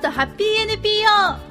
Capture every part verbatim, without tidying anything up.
都ハッピー エヌピー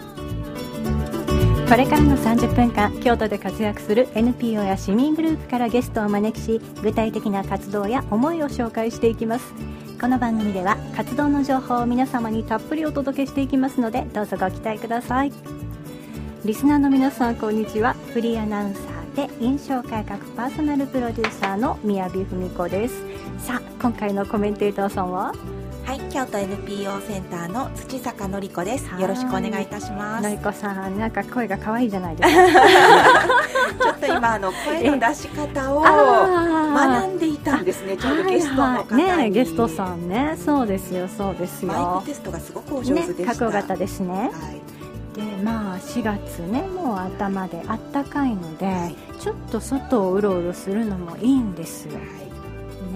オー。 これからのさんじゅっぷんかん、京都で活躍する エヌピーオー や市民グループからゲストをお招きし、具体的な活動や思いを紹介していきます。この番組では活動の情報を皆様にたっぷりお届けしていきますので、どうぞご期待ください。リスナーの皆さん、こんにちは。フリーアナウンサーで印象改革パーソナルプロデューサーの宮城文子です。さあ、今回のコメンテーターさんは、 はい、京都 エヌピーオー センターの土坂のり子です。よろしくお願いいたします。 のりこさん、なんか声が可愛いじゃないですか。 ちょっと今あの声の出し方を学んでいたんですね。ちょうどゲストの方に、はいはい、 ね、ゲストさんね、そうですよ、そうですよ。 マイクテストがすごくお上手でした。 ね、かっこよかったですね。 はい、 で、まあしがつね、もう頭であったかいので、はい、ちょっと外をうろうろするのもいいんですよ。はい、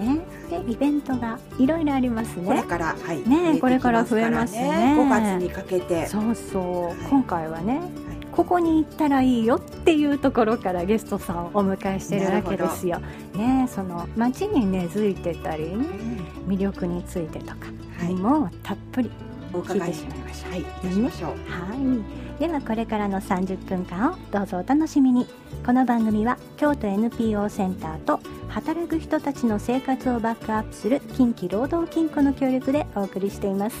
ね。でイベントがいろいろありますね。 これから、はい、 ね、これから増えますね。 ごがつにかけて、 そうそう、はい、今回はね、はい、ここに行ったらいいよっていうところからゲストさんをお迎えしてるわけですよ。ね、その街に根付いてたり、ね、うん、魅力についてとか、はい、もうたっぷり聞いてしまいましょう。はい、いきましょう。はい。ではこれからのさんじゅっぷんかんをどうぞお楽しみに。この番組は京都 エヌピーオー センターと働く人たちの生活をバックアップする近畿労働金庫の協力でお送りしています。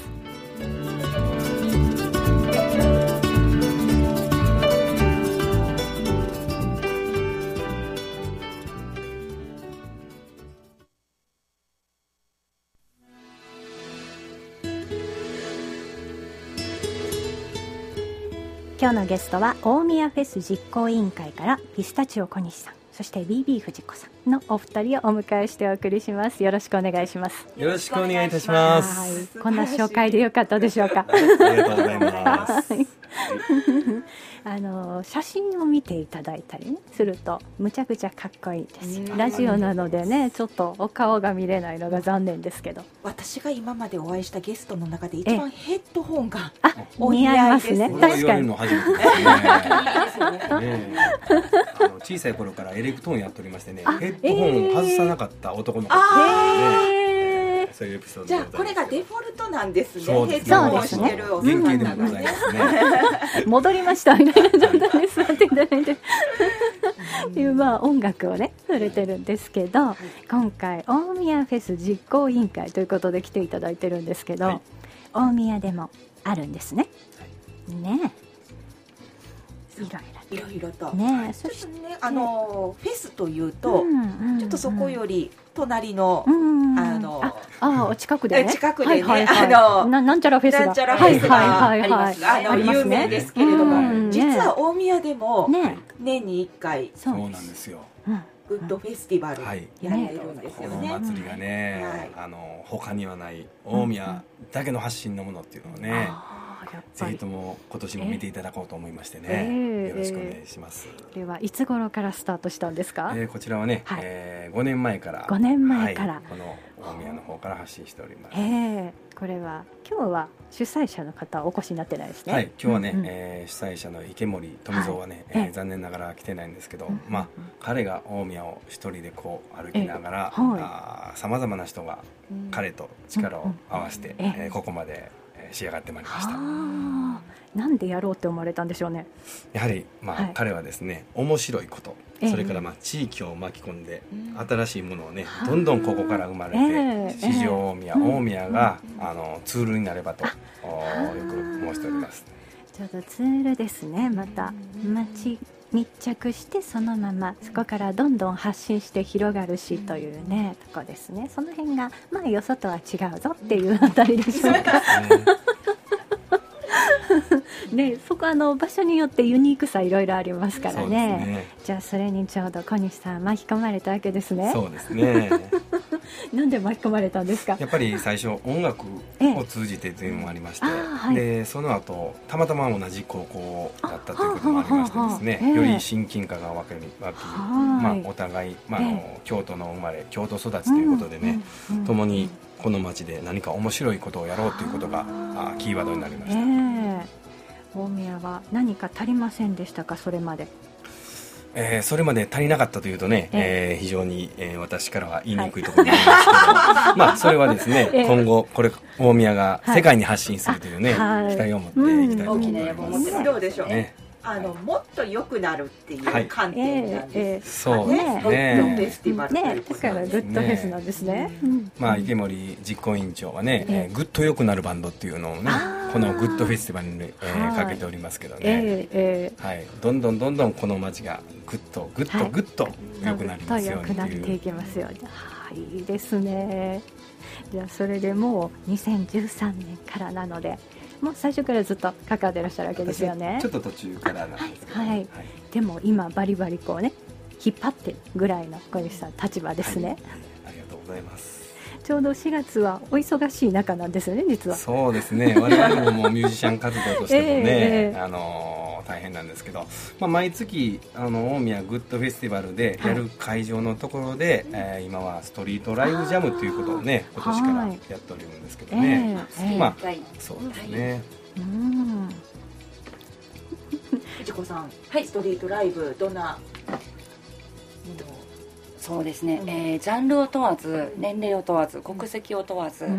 今日のゲストは大宮フェス実行委員会からピスタチオ小西さん、そして ビービー 藤子さんのお二人をお迎えしてお送りします。よろしくお願いします。 よろしくお願いいたします。 はい、こんな紹介でよかったでしょうか。 ありがとうございます。 あの写真を見ていただいたり、ね、するとむちゃくちゃかっこいいです。ラジオなのでね、ちょっとお顔が見れないのが残念ですけど、 私が今までお会いしたゲストの中で一番ヘッドホンがお似合いますね。確かに。 の初めてですね。ね、あの小さい頃からエレクトーンやっておりましてね、ヘッドホンを外さなかった男の子ですね。そういうエピソードじゃあこれがデフォルトなんですね。 そうですね、ヘッドホンしてるお原型でもございますね。 戻りましたみたいな状態で座っていただいてっていう、まあ音楽をね触れてるんですけど、はい、今回大宮フェス実行委員会ということで来ていただいてるんですけど、はい、大宮でもあるんですね。はい、ねえ、いろいろいろいろとね、 そしてね、あのフェスというと、うんうんうん、ちょっとそこより隣の、 うんうん、 あのああ近くでね、 近くでね、 はいはいはい、 あのな, なんちゃらフェスがなんちゃらフェスがあります。あの有名ですけれども、うん、実は大宮でも、ね、年にいっかいそうなんですよ、 うん、グッドフェスティバルやられるんですよね。 この祭りがね、はい、あの他にはない大宮だけの発信のものっていうのをね、ぜひとも今年も見ていただこうと思いましてね、えー、よろしくお願いします。 えー、ではいつ頃からスタートしたんですか？ えー、こちらはね、はい、えー、ごねんまえからごねんまえから、はい、 この大宮の方から発信しております。 えー、これは今日は主催者の方お越しになってないですね。 はい、今日はね、うんうん、えー、主催者の池森富蔵はね、はい、えー、残念ながら来てないんですけど、うんうんうん、まあ彼が大宮を一人でこう歩きながら、さまざまな人が彼と力を合わせて、うんうん、えー、ここまで仕上がってまいりました。 なんでやろうって思われたんでしょうね。 やはり、まあはい、彼はですね、面白いこと、それからまあ地域を巻き込んで、えー、新しいものをねどんどんここから生まれて、えー、市場大宮、えー、大宮が、うん、あのツールになればとよく申しております。 ちょうどツールですね。また街密着してそのままそこからどんどん発信して広がるしというね、とこですね。その辺がまあよそとは違うぞっていうあたりでしょうか。ね、そこあの場所によってユニークさいろいろありますから ね, ねじゃあそれにちょうど小西さん巻き込まれたわけですね。 そうですね。 なんで巻き込まれたんですか？ やっぱり最初音楽を通じてというのもありまして、ええ、はい、でその後たまたま同じ高校だったということもありましてですね、ええ、より親近感が湧き、まあ、お互い、まあ、あのええ、京都の生まれ京都育ちということでね、うんうんうん、共にこの町で何か面白いことをやろうということがあキーワードになりました。ええ、 大宮は何か足りませんでしたか？それまでえー、それまで足りなかったというとね、えーえー、非常に、えー、私からは言いにくいところなんですけど、はい、まあそれはですね、えー、今後これ大宮が世界に発信するというね、はい、期待を持っていきたいと思います。 どうでしょうね。あのもっと良くなるっていう観点なんですかね。 そうですね。 グッドフェスティバルということね、だからグッドフェスなんですね。うん、 まあ池森実行委員長はね、えー、グッと良くなるバンドっていうのをね、このグッドフェスティバルに、えー、かけておりますけどね、えーえーはい、どんどんどんどんこの街がグッとグッとグッと良くなりますようにという、 はい、良くなっていきますように。はい、いいですね。じゃあそれでもうにせんじゅうさんねんからなので、もう最初からずっと関わってらっしゃるわけですよね。 ちょっと途中からなんですけど、 はいはい、でも今バリバリこうね引っ張ってぐらいの小西さん立場ですね、はい、 ありがとうございます。 ちょうどしがつはお忙しい中なんですよね、実は。 そうですね、我々ももうミュージシャン活動としてもね、えー、あの大変なんですけど、まあ、毎月あの大宮グッドフェスティバルでやる会場のところで、はい、えー、今はストリートライブジャムということをね今年からやっておるんですけどね、えー、まあそうですね、うん、 藤子さん、はい、ストリートライブどんなそうですね、うん、えー、ジャンルを問わず年齢を問わず国籍を問わず、うん、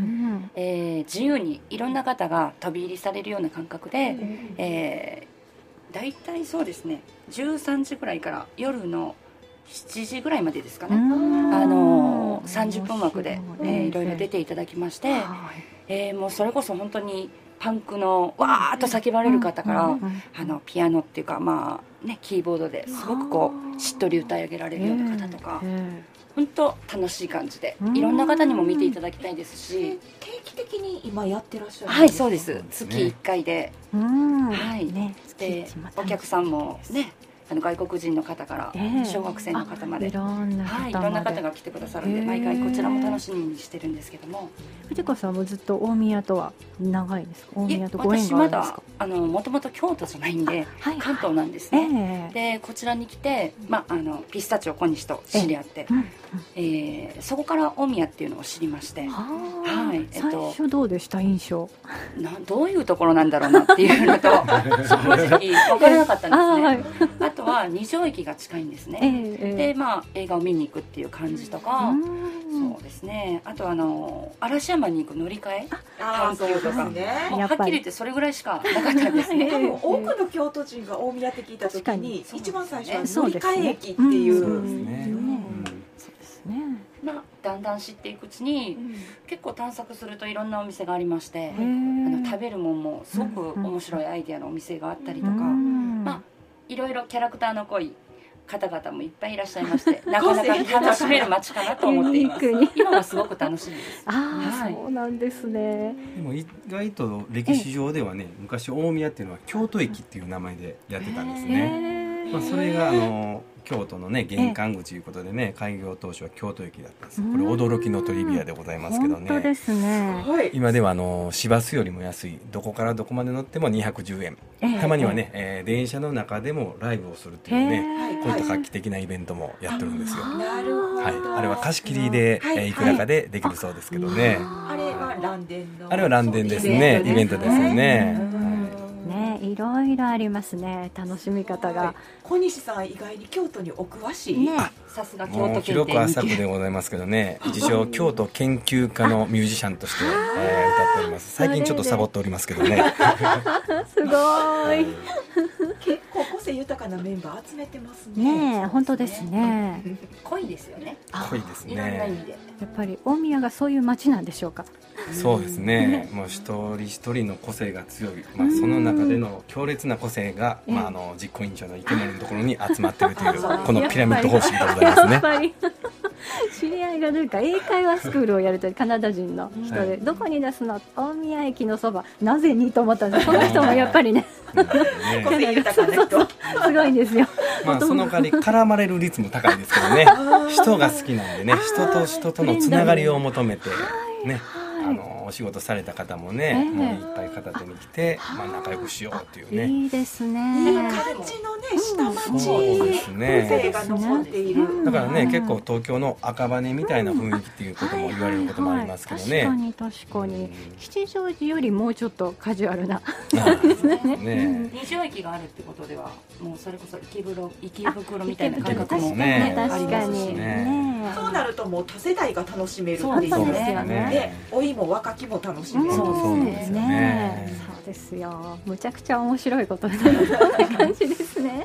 えー、自由にいろんな方が飛び入りされるような感覚で、うん、えー、だいたいそうですねじゅうさんじぐらいから夜のしちじぐらいまでですかね、あのー、さんじゅっぷん枠で、えー、いろいろ出ていただきまして、えー、もうそれこそ本当にパンクのわーっと叫ばれる方から、うんうん、あのピアノっていうか、まあね、キーボードですごくこうしっとり歌い上げられるような方とか、本当楽しい感じでいろんな方にも見ていただきたいですし、 定期的に今やってらっしゃるんですか？ はい、そうです。月いっかいで、はいね、でお客さんもね、あの外国人の方から小学生の方まで、えー、いろんな方まで、はい、いろんな方が来てくださるんで、毎回こちらも楽しみにしてるんですけども。 藤子さんもずっと大宮とは長いですか？大宮とご縁があるんですか？ 私まだあのもともと京都じゃないんで、はいはい、関東なんですね、えー、でこちらに来て、まあ、あのピスタチオ小西と知り合って、えーうんえー、そこから大宮っていうのを知りまして、 はい、えっと、最初どうでした印象？ などういうところなんだろうなっていうのと正直分からなかったんですね。あ、はい、あとは二条駅が近いんですね、えー、で、まあ、映画を見に行くっていう感じとか、そうですね、あとあの嵐山に行く乗り換え阪急とか、ね、もうはっきり言ってそれぐらいしかなかったんですね。 多分多くの京都人が大宮って聞いた時に一番最初は乗り換え駅っていう、そうですね、まあ、だんだん知っていくうちに、うん、結構探索するといろんなお店がありまして、あの食べるもんもすごく面白いアイデアのお店があったりとか、まあいろいろキャラクターの濃い方々もいっぱいいらっしゃいましてなかなか楽しめる街かなと思っています今はすごく楽しみです。 あ、はい、そうなんですね。 でも意外と歴史上ではね、昔大宮っていうのは京都駅っていう名前でやってたんですね、まあ、それがあの京都のね玄関口ということでね、開業当初は京都駅だったんです。これ驚きのトリビアでございますけどね。 本当ですね。 今ではあの市バスよりも安い、どこからどこまで乗ってもにひゃくじゅうえん、えー、たまにはね、えー、電車の中でもライブをするっていうね、えー、こういった画期的なイベントもやってるんですよ。 なるほど、 はい、あれは貸し切りで、はい、えー、いくらかでできるそうですけどね。 あれは蘭電のあれは蘭電ですね、イベントですよね。 ね、いろいろありますね、楽しみ方が。 小西さん意外に京都にお詳しい、 ね、 さすが京都検定。 広く浅くでございますけどね、自称京都研究家のミュージシャンとして、えー、歌っております。最近ちょっとサボっておりますけどねすごい結構個性豊かなメンバー集めてますね。 ねえ、本当ですね。 濃いですよね。 濃いですね。 いろんな意味で。 やっぱり大宮がそういう街なんでしょうか。 そうですね。もう一人一人の個性が強い。まあその中での強烈な個性が、まああの実行委員長の池森のところに集まっているというこのピラミッド方式でございますね。やっぱり知り合いがなんか英会話スクールをやるというカナダ人の人で、はい、どこに出すの？大宮駅のそば。なぜにと思ったんです。その人もやっぱりね。 個性豊かな人。 すごいんですよ。 まあその代わり絡まれる率も高いですけどね。人が好きなんでね、人と人とのつながりを求めてね、あのお仕事された方もね、えー、もういっぱい片手に来て、まあ、仲良くしようっていうね、 いいですね、 いい感じのね下町、 うん、そうですね、 風情が残っている。 だからね、うん、結構東京の赤羽みたいな雰囲気っていうことも言われることもありますけどね、 はいはいはい、確かに確かに、うん、吉祥寺よりもうちょっとカジュアルなですね。 ね、二条駅があるってことではもうそれこそ池袋、池袋みたいな感覚もね、 ありますしね。 そうなるともう多世代が楽しめるっていう、 そうですよね。 で、老いも若きも楽しめる。 そうですね。そうですよ。むちゃくちゃ面白いことになるような感じですね。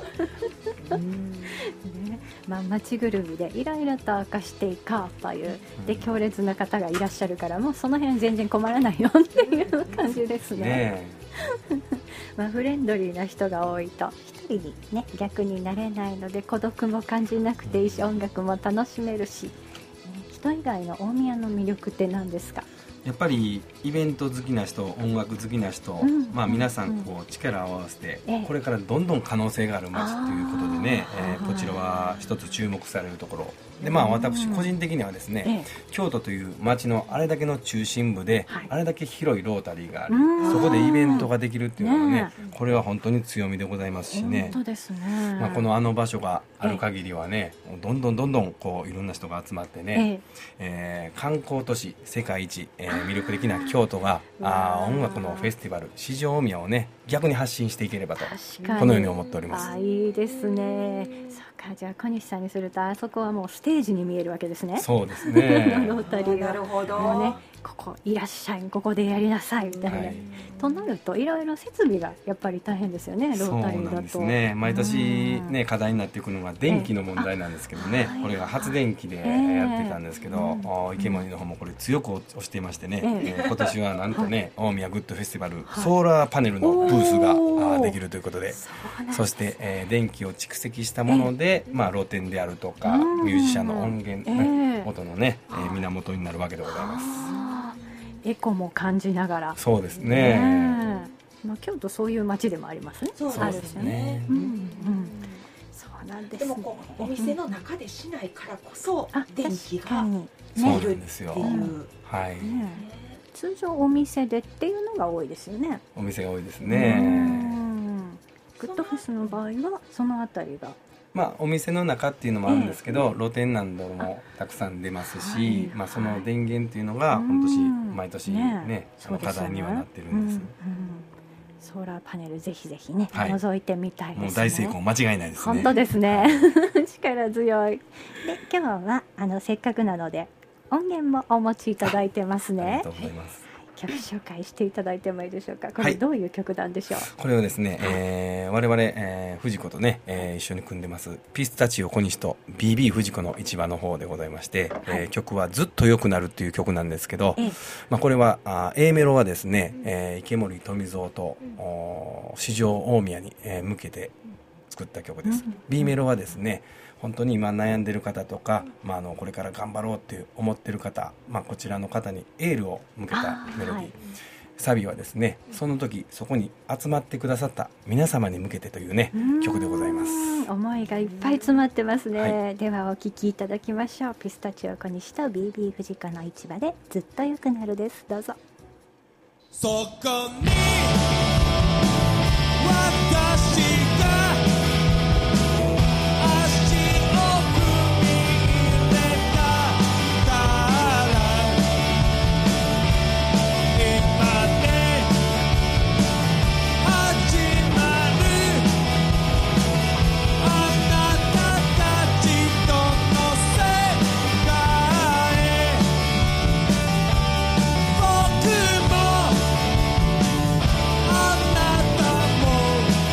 ね、まあ、街ぐるみでいろいろと明かしていこうというで強烈な方がいらっしゃるから、もうその辺全然困らないよっていう感じですね。ねまあ、フレンドリーな人が多いと一人に、ね、逆になれないので孤独も感じなくていいし、音楽も楽しめるし、ね、人以外の大宮の魅力って何ですか？ やっぱりイベント好きな人、音楽好きな人、うん、まあ、皆さんこう力を合わせて、うん、これからどんどん可能性がある街ということでね、えー、こちらは一つ注目されるところで、まあ、私個人的にはですね、ええ、京都という街のあれだけの中心部で、はい、あれだけ広いロータリーがある、そこでイベントができるっていうのはね、ね、これは本当に強みでございますしね、 本当ですね、 まあ、このあの場所がある限りはね、ええ、どんどんどんどんこういろんな人が集まってね、えええー、観光都市世界一、えー、魅力的な京都があ音楽のフェスティバル四条大宮をね逆に発信していければとこのように思っております。 あ、いいですね。そうか、じゃあ小西さんにするとあそこはもうステージに見えるわけですね。 そうですねロータリーがなるほど、 もうね、ここいらっしゃい、ここでやりなさいみたいな、はい、となるといろいろ設備がやっぱり大変ですよね、ロータリーだと。そうなんですね、 毎年、ね、課題になっていくのが電気の問題なんですけどね、えー、これが発電機でやってたんですけど、えー、池森の方もこれ強く押していましてね、えーえー、今年はなんとね、はい、大宮グッドフェスティバル、はい、ソーラーパネルのブースができるということで、 そ, そして、えー、電気を蓄積したもので、えーまあ、露店であるとかミュージシャンの音源、ね、えー、音の、ねえー、源になるわけでございます。 エコも感じながら。 そうですね、 ね、まあ、京都そういう街でもありますね。 そうですね、 うんうん、そうなんですね。 でもこうお店の中でしないからこそ電気がそうなんですよ、 はい、ね、通常お店でっていうのが多いですよね。 お店が多いですね。 グッドフェスの場合はそのあたりが、 まあ、お店の中っていうのもあるんですけど、えー、露店などもたくさん出ますし、はいはい、まあ、その電源っていうのが今年毎年 ね, ねあの課題にはなってるんです、うんうん、 ソーラーパネルぜひぜひね、はい、覗いてみたいですね。 もう大成功間違いないですね。 本当ですね力強い。で今日はあのせっかくなので音源もお持ちいただいてますね。 ありがとうございます。 曲紹介していただいてもいいでしょうか。これどういう曲なんでしょう。はい、 これはですね、えー、我々、えー、藤子とね、えー、一緒に組んでますピスタチオ小西と ビービー 藤子の市場の方でございまして、はい、えー、曲はずっと良くなるっていう曲なんですけど、ええ、まあ、これはあ A メロはですね、えー、池森富蔵と四条大宮に、えー、向けて作った曲です。うん、B メロはですね、本当に今悩んでる方とか、まあ、あのこれから頑張ろうって思ってる方、まあ、こちらの方にエールを向けたメロディー、はい、サビはですね、その時そこに集まってくださった皆様に向けてというね曲でございます。 思いがいっぱい詰まってますね。はい、ではお聴きいただきましょう。ピスタチオ小西と ビービー 藤子の市場でずっと良くなるです。どうぞ。 そこに私が僕もあなたも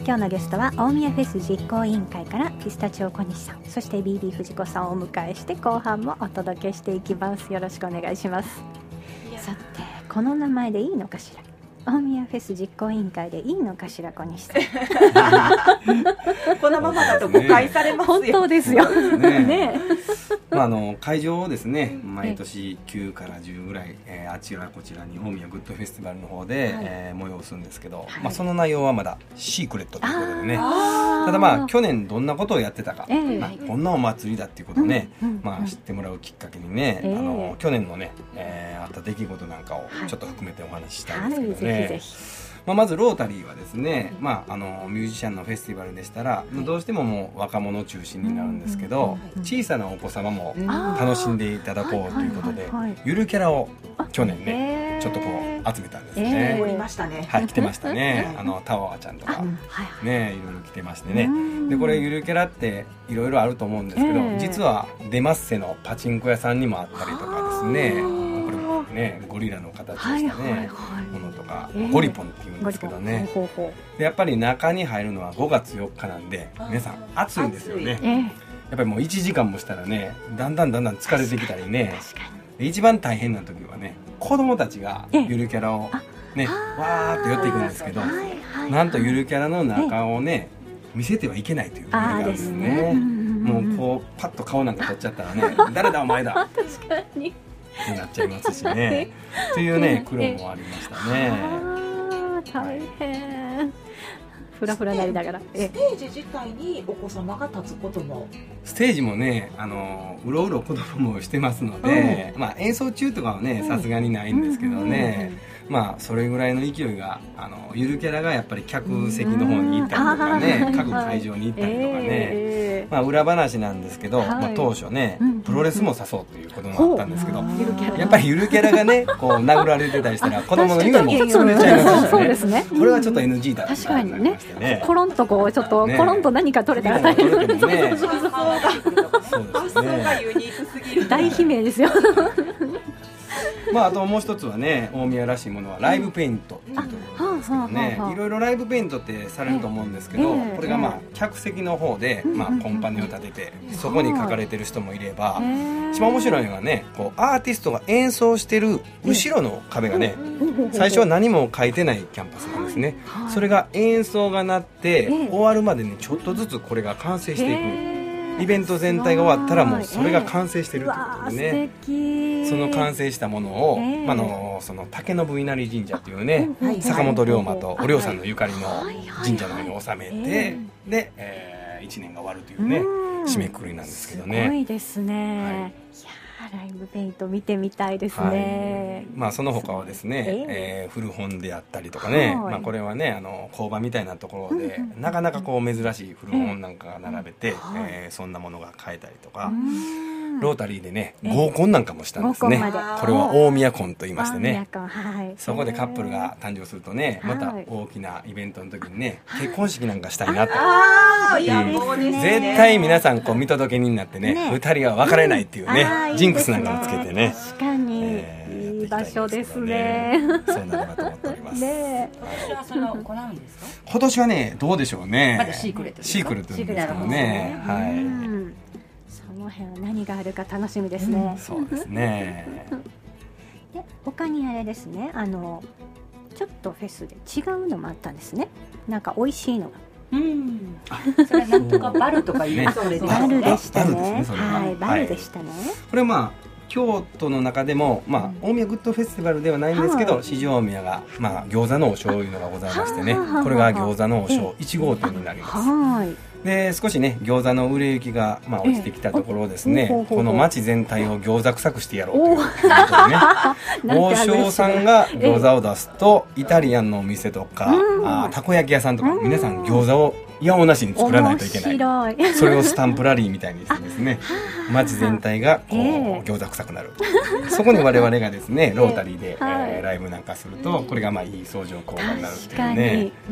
今日のゲストは大宮フェス実行委員会からピスタチオ小西さん、そして ビービー 藤子さんをお迎えして後半もお届けしていきます。よろしくお願いします。さて、この名前でいいのかしら、大宮フェス実行委員会でいいのかしら、小西さんこのままだと誤解されますよ。 本当ですよね。 ねまあ、あの会場をですね、毎年きゅうからじゅうぐらい、えー、あちらこちらに大宮グッドフェスティバルの方で、はい、えー、催すんですけど、はい、まあ、その内容はまだシークレットということでね、ただまあ去年どんなことをやってたか、えーまあ、こんなお祭りだっていうことをね、うんうんうん、まあ、知ってもらうきっかけにね、えー、あの去年のね、えー、あった出来事なんかをちょっと含めてお話ししたいんですけどね、はいはい、ぜひぜひ。まあ、まずロータリーはですね、まあ、あのミュージシャンのフェスティバルでしたら、どうしてももう若者中心になるんですけど、小さなお子様も楽しんでいただこうということで、ゆるキャラを去年ねちょっとこう集めたんですね。 おりましたね。 はい、来てましたね。あのタワーちゃんとかね、いろいろ来てましてね。でこれゆるキャラっていろいろあると思うんですけど、実は出ますせのパチンコ屋さんにもあったりとかですね、これもねゴリラの形をしたねものとか、ゴリポンっていうんですけどね。でやっぱり中に入るのはごがつよっかなんで、皆さん暑いんですよね。やっぱりもういちじかんもしたらね、だんだんだんだん疲れてきたりね。一番大変な時はね、子供たちがゆるキャラをねわーっと寄っていくんですけど、なんとゆるキャラの中をね見せてはいけないというルールがあるんですね。もうこうパッと顔なんか撮っちゃったらね誰だお前だ確かにってなっちゃいますしねというね苦労もありましたね。 大変。ふらふらなりながらステージ自体にお子様が立つことも、 ステージもね、あのうろうろ子供もしてますので、うん、まあ、演奏中とかはねさすがにないんですけどね、うん、まあそれぐらいの勢いが、あのゆるキャラがやっぱり客席の方に行ったりとかね、うん、各会場に行ったりとかね、えー、まあ、裏話なんですけど、はい、まあ、当初ね、うん、プロレスも誘うということもあったんですけど、やっぱりゆるキャラがねこう殴られてたりしたら子供の夢も潰れちゃいますからね。そうですね、これはちょっと エヌジー だって確かにね、コロンとこうちょっと、ね、コロンと何か取れたら大変。そうですね。 発想がユニークすぎる。 大悲鳴ですよ。 まあ、あともう一つはね、大宮らしいものはライブペイントっていうところなんですけどね、いろいろライブペイントってされると思うんですけど、これがまあ客席の方でまあコンパネを立ててそこに書かれてる人もいれば、一番面白いのがね、こうアーティストが演奏してる後ろの壁がね、最初は何も書いてないキャンパスなんですね。それが演奏が鳴って終わるまでにちょっとずつこれが完成していく。イベント全体が終わったらもうそれが完成してるということでね、えー、その完成したものを、えーまあ、のその竹信稲荷神社というね、はい、坂本龍馬とお龍さんのゆかりの神社の方に収めて、で、えー、いちねんが終わるというね、締めくくりなんですけどね。 すごいですね、はい、いやライブペイント見てみたいですね、 はい、まあ、その他はですね、えーえー、古本であったりとかね、はい、まあ、これはねあの工場みたいなところで、うん、なかなかこう珍しい古本なんかが並べて、えーえー、そんなものが買えたりとか、ロータリーでね合コンなんかもしたんですね。これは大宮コンと言いましてね、はい、そこでカップルが誕生するとね、また大きなイベントの時にね、結婚式なんかしたいなと、 あ、いや、もうですね、 絶対皆さんこう見届け人になってね、ね、ふたりは別れないっていうね、うん、ジンクスなんかもつけてね、 確かに、えー、いい場所ですね。 そうなればと思っております。 ね、今年はそれを行うんですか？ 今年はね、どうでしょうね。 まだシークレットですか？ シークレットですけどね。はい。うん、 その辺は何があるか楽しみですね。うん、 そうですね。 で、他にあれですね、あのちょっとフェスで違うのもあったんですね。なんか美味しいのが。 うん、それはなんとかバルとかいう、ね、 バルでしたね。はい、バルでしたね。 これまあ京都の中でも、まあ、大宮グッドフェスティバルではないんですけど、四条宮が、まあ、餃子の王将というのがございましてね、これが餃子の王将いち号店になります。で少しね餃子の売れ行きが、まあ、落ちてきたところですね、この町全体を餃子臭くしてやろうということでね、王将さんが餃子を出すとイタリアンのお店とか、あたこ焼き屋さんとか皆さん餃子をいやおなしに作らないといけない、それをスタンプラリーみたいにしてですね、街全体がこう、えー、餃子臭くなるそこに我々がですねロータリーで、 はいえー、ライブなんかするとこれがまあいい相乗効果になるっていう確かねに、うん、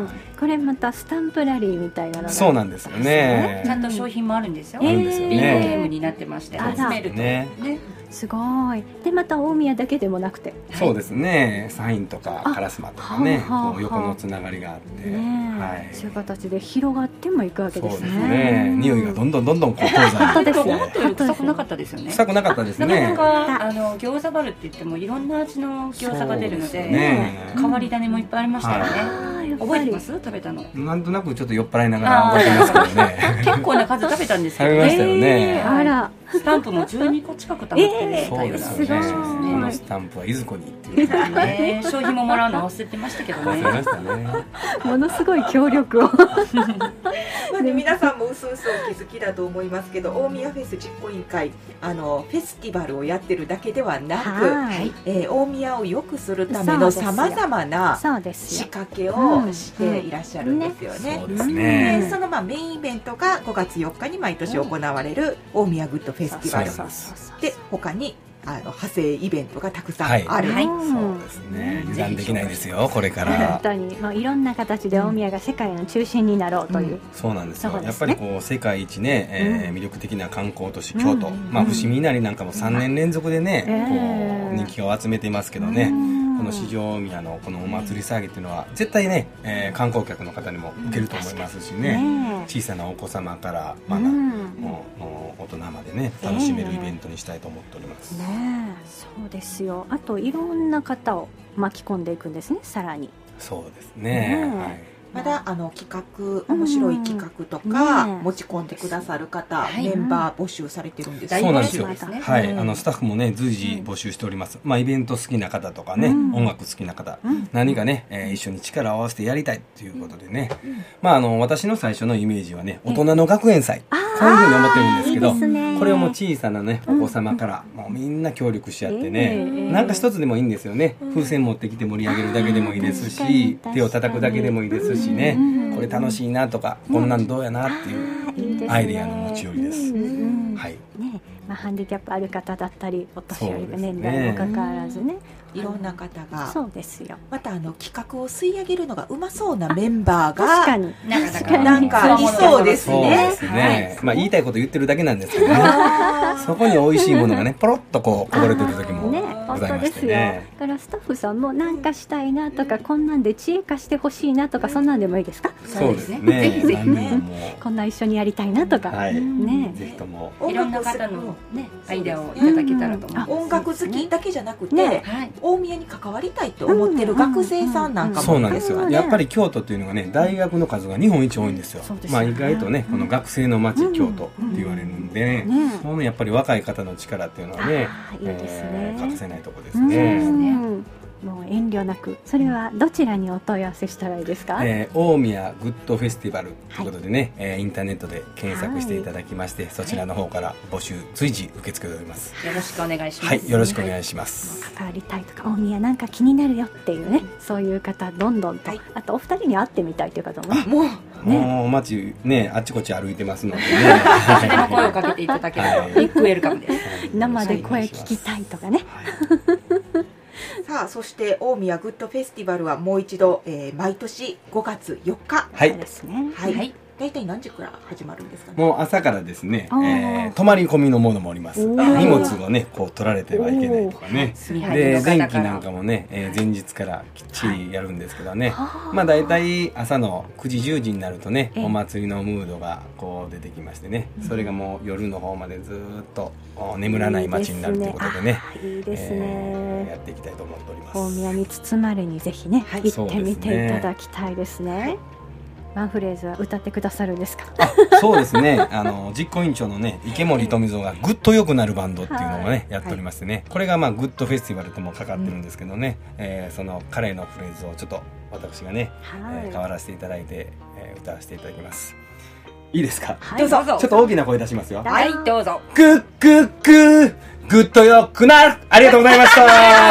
これまたスタンプラリーみたいなのがそうなんですよね。 ちゃんと商品もあるんですよ、 えーあるんですよビンゴゲね。 ームになってましてあら集めるとねすごい。でまた大宮だけでもなくてそうですね。サインとかカラスマとかね、 はあはあこう横のつながりがあって、 ねえ、 はい。 そういう形で広がってもいくわけそうですですね。 ね。匂いがどんどんどんどんこう東西に本当ですね思ったより臭くなかったですよね。 臭くなかったですなかね。 なかあの餃子バルって言ってもいろんな味の餃子が出るのそうでですね変わり種もいっぱいありましたよね、 はいあーやっぱり覚えてます食べたのなんとなくちょっと酔っ払いながら覚えてますけどね。 結構な数食べたんですけど食べましたよねえーあらスタンプもじゅうにこ近く溜まってえーそうたようなですよね。 気がしますこねのスタンプはいずこにっていうのを忘ね商品ももらうの忘れてましたけどねれましたね。 ものすごい協力をまあね、皆さんもうすうすお気づきだと思いますけど、大宮フェス実行委員会あのフェスティバルをやってるだけではなく、 はいえー大宮を良くするためのさまざまなそうですよ仕掛けをしていらっしゃるんですよね。 そうですでね。 そのまあメインイベントがごがつよっかに毎年行われる大宮グッドフェスティバルそうそうで、他にあの派生イベントがたくさんはいある、 はいそうですね。油断できないですよこれか本ら。 当にもういろんな形で大宮が世界の中心になろうという、 そうなんですよ。 そうですねやっぱりこう世界一ね、えー魅力的な観光都市京都、 うんまあ伏見稲荷なんかもさんねん連続でね、 えーこう人気を集めていますけどね。 うんこの四条大宮のこのお祭り騒ぎっていうのは絶対ね、えー観光客の方にも受けると思いますしね。 ね小さなお子様からまだ、 うんもうもう大人までね楽しめるイベントにしたいと思っております。 ねえそうですよ。あといろんな方を巻き込んでいくんですね、さらに。 そうですね。 ねはい。 まだあの企画面白い企画とかうんね持ち込んでくださる方、 はいメンバー募集されてるんです大そうなんですよ募集ですねはい、 うんあのスタッフもね随時募集しております、まあ、イベント好きな方とかね、 うん音楽好きな方、 うん何かね、えー一緒に力を合わせてやりたいということでね、まあ、あの私の最初のイメージはね大人の学園祭、 あこういうふうに思ってるんですけどいいですねこれをもう小さなねお子様から、もうみんな協力し合ってね、 ええなんか一つでもいいんですよね、風船持ってきて盛り上げるだけでもいいですあー確かにし手を叩くだけでもいいですしね、 うんこれ楽しいなとか、こんなんどうやなっていうあーいいですねアイデアの持ち寄りです、 うんうんはい。 ねまあ、ハンディキャップある方だったりお年寄りそうですね年代もかかわらずね、 いろんな方がそうですよ。 またあの企画を吸い上げるのがうまそうなメンバーが確かになんかだ確かになんかいそうですそうねですね、まあ言いたいこと言ってるだけなんですけどねそこに美味しいものがねポロッとこうこぼれてる時もね、 ございま本当ですよ。 してねだからスタッフさんもなんかしたいなとか、こんなんで知恵化してほしいなとか、そんなんでもいいですか？ そうですねぜひぜひね何でもこんな一緒にやりたいなとか、 はいねぜひともいろんな方のねアイデアをいただけたらと思います。 音楽好きだけじゃなくて、 ねはい。 大宮に関わりたいと思ってる学生さんなんかも、 そうなんですよ、 ねやっぱり京都っていうのがね大学の数が日本一多いんですよ、 そうですよねまあ意外とねこの学生の街京都って言われるんでね、 ねそのやっぱり若い方の力っていうのはねあーいいですねえー欠かせないところですうんね、 もう遠慮なく、それはどちらにお問い合わせしたらいいですか？ えー大宮グッドフェスティバルということでね、えーインターネットで検索していただきまして、そちらの方から募集随時受け付けております。 よろしくお願いします。 はい、よろしくお願いします。 関わりたいとか、大宮なんか気になるよっていうね、そういう方どんどんと、 はいあとお二人に会ってみたいという方もね、 もうねもう街ねあっちこっち歩いてますのでね。 それも声をかけていただければはいビッグウェルカムです。 生で声聞きたいとかね。 さあ、そして大宮グッドフェスティバルはもう一度、えー毎年ごがつよっか、 はいそうですね。 はいはい大体何時から始まるんですかね。 もう朝からですね、 あーえー泊まり込みのものもおります。 お荷ー物をねこう取られてはいけないとかね。 住み入りでの方から電気なんかもね、えー前日からきっちりやるんですけどね、 はあまあ大体朝のくじじゅうじになるとねええお祭りのムードがこう出てきましてね、それがもう夜の方までずーっとお眠らない街になるということでね、 いいですね。 えーやっていきたいと思っております。 大宮に包まれにぜひね、 はい行ってみていただきたいですね。ワンフレーズは歌ってくださるんですか？ あそうですねあの実行委員長のね池森富蔵がぐっと良くなるバンドっていうのをね、 はいやっておりましてね、これがまあグッドフェスティバルともかかってるんですけどね、えーその彼のフレーズをちょっと私がね、 はいえー変わらせていただいて、えー歌わせていただきます。いいですか？ はいどうぞちょっと大きな声出しますよ。 はいどうぞ。 グッグッグーぐっと良くなる。ありがとうございました。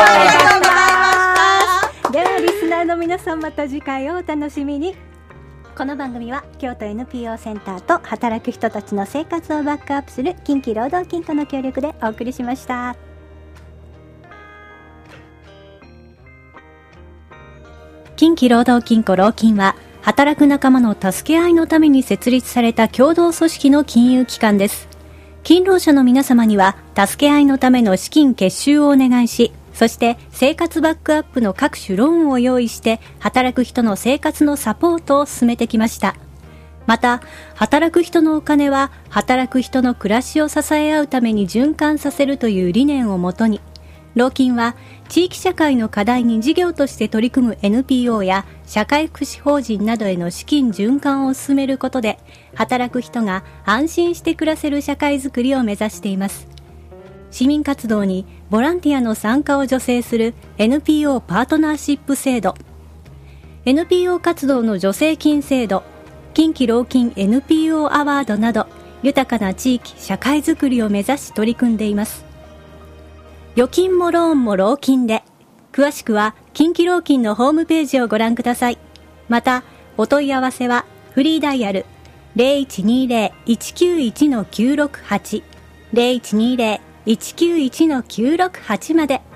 ではリスナーの皆さん、また次回をお楽しみに。この番組は京都 エヌピーオー センターと働く人たちの生活をバックアップする近畿労働金庫の協力でお送りしました。 畿労働金庫労金は働く仲間の助け合いのために設立された共同組織の金融機関です。勤労者の皆様には助け合いのための資金結集をお願いし、そして生活バックアップの各種ローンを用意して働く人の生活のサポートを進めてきました。また働く人のお金は働く人の暮らしを支え合うために循環させるという理念をもとに、労金は地域社会の課題に事業として取り組む エヌピーオー や社会福祉法人などへの資金循環を進めることで、働く人が安心して暮らせる社会づくりを目指しています。市民活動にボランティアの参加を助成する エヌピーオー パートナーシップ制度、 エヌピーオー 活動の助成金制度、近畿労金 エヌピーオー アワードなど、豊かな地域社会づくりを目指し取り組んでいます。預金もローンも労金で、詳しくは近畿労金のホームページをご覧ください。またお問い合わせはフリーダイヤル ゼロいちにゼロ いちきゅういち きゅうろくはち ゼロいちにゼロ いちきゅういち きゅうろくはち まで。